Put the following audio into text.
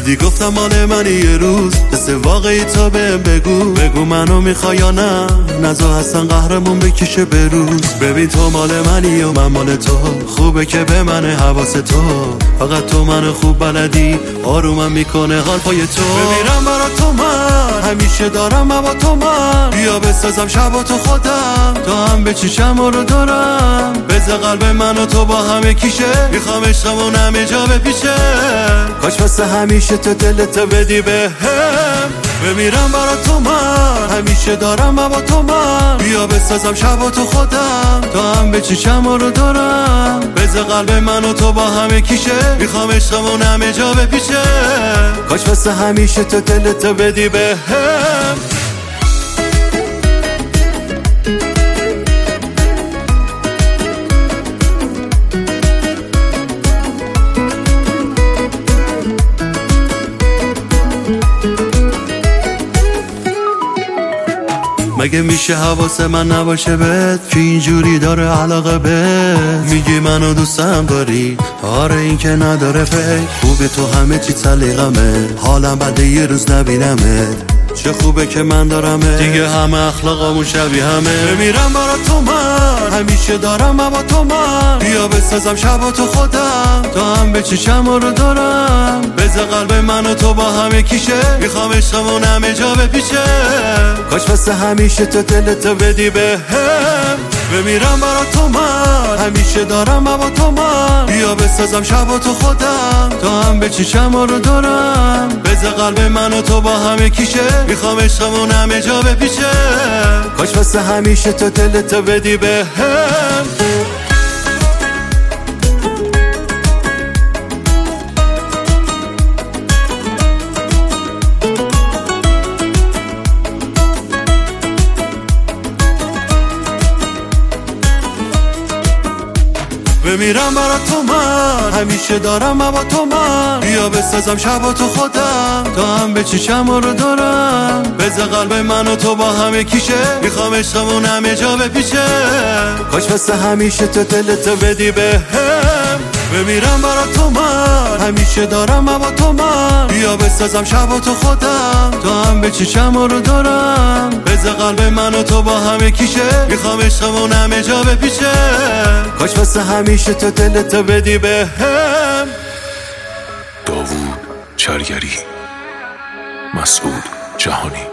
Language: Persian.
دیدی گفتم مال منی یه روز قصه واقعی تا بهم بگو منو میخوای یا نه نزا حسن قهرمون بکشه به روز. ببین تو مال منی و من مال تو، خوبه که به من حواس تو، فقط تو من خوب بلدی آرومم میکنه حال پای تو. بمیرم برا تو من همیشه دارم با تو من، بیا بسازم شب تو خودم تا هم به چیشم رو دارم. بذار قلب من و تو با همه کیشه، میخوام عشقمون همه جا بپیچه، کاش واسه همیشه تو دلتو بدی بهم. بمیرم برا تو من همیشه دارم با تو من، بیا بسازم شب تو خودم تا هم به چیشم رو دارم. بذار قلب من و تو با همه کیشه، میخوام عشقمون همه جا بپیچه، کاش واسه همیشه تو دلتو بدی بهم. مگه میشه حواس من نباشه بهت که اینجوری داره علاقه بهت؟ میگی منو دوستم داری، آره این که نداره فکر. خوبه تو همه چی سلیقمه، حالم بده یه روز نبینمت، چه خوبه که من دارمه، دیگه همه اخلاقامون شبیه همه. بمیرم برا تو من همیشه دارم با تو من، بیا بسازم شب تو خودم تا هم به چیشم رو دارم. بذار قلب من و تو با همه کیشه، میخوام عشقمون همه جا بپیچه، کاش واسه همیشه تو دلتو بدی بهم. بمیرم برا تو من همیشه دارم با تو من، بیا بسازم شب تو خودم تا هم به چیشم رو دارم. بذار قلب من و تو با همه کیشه، میخوام عشقمون همه جا بپیچه، کاش واسه همیشه تو دلتو بدی بهم. بمیرم برا تو من همیشه دارم با تو من، بیا بسازم شب تو خودم تا هم به چیشم رو دارم. بذار قلب من و تو با همه کیشه، میخوام عشقمون همه جا بپیچه، کاش واسه همیشه تو دلتو بدی بهم. بمیرم برا تو من همیشه دارم با تو من، بیا بسازم شب تو خودم تا هم به چیشم رو دارم. بذار قلب من و تو با همه کیشه، میخوام عشقمون همه جا بپیچه، کاش واسه همیشه تو دلتو بدی بهم. داوود چرگری، مسعود جهانی.